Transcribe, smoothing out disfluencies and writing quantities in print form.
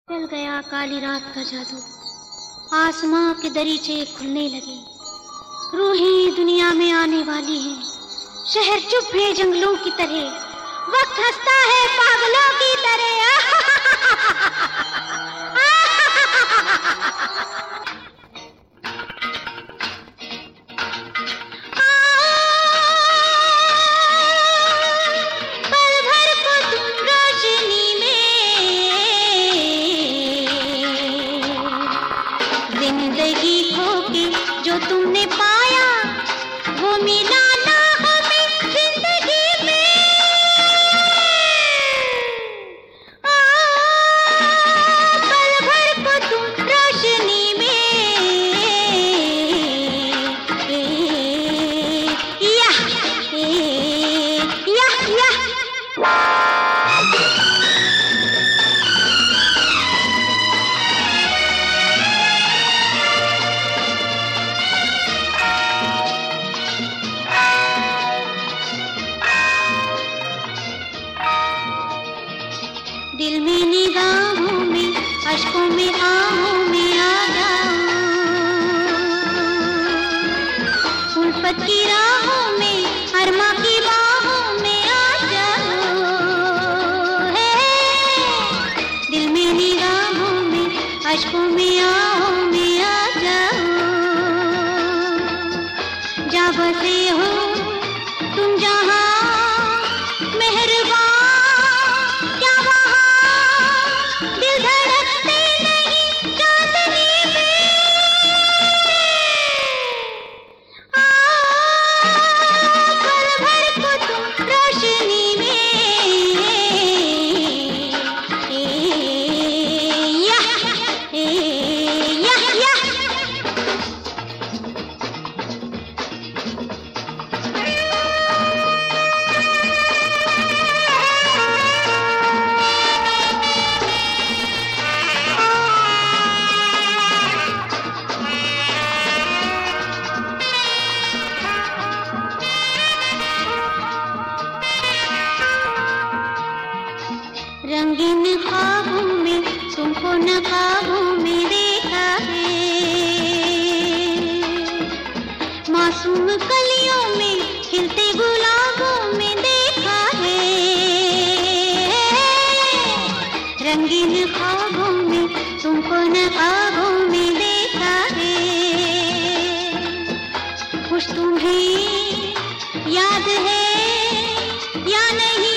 चल गया काली रात का जादू, आसमां के दरीचे खुलने लगे। रूहें दुनिया में आने वाली हैं, शहर चुप है जंगलों की तरह, वक्त हंसता है पागलों की तरह। जिंदगी खो के जो तुमने पाया वो मिला ना हमें जिंदगी में। पल भर को तुम रोशनी में, या दिल में निगाहों में, अश्कों में, आहों में आ जाओ, उल्फत की राहों में, अरमा की बाहों में आ जाओ। दिल में निगाहों में, अश्कों में, आहों में आ जाओ। जा बसे हो तुम जहां मेहरबान, रंगीन ख्वाबों में तुमको नकाबों में देखा है, मासूम कलियों में खिलते गुलाबों में देखा है। रंगीन ख्वाबों में तुमको नकाबों में देखा है, कुछ तुम्हें याद है या नहीं